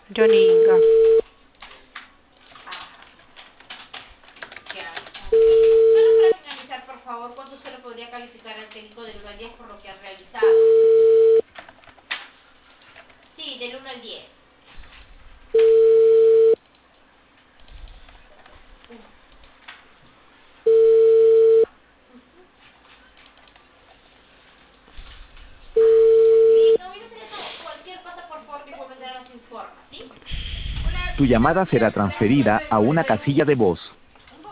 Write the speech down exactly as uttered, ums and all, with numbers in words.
Joninga. Ya. Solo para finalizar, por favor, ¿cuánto usted le podría calificar al técnico del uno al diez por lo que ha realizado? Sí, del uno al diez. Listo, voy a hacer eso. Cualquier cosa, por favor, que pueda nos informa, ¿sí? Una Tu llamada será disculpa, gracias por transferida el a una comentario. casilla de voz.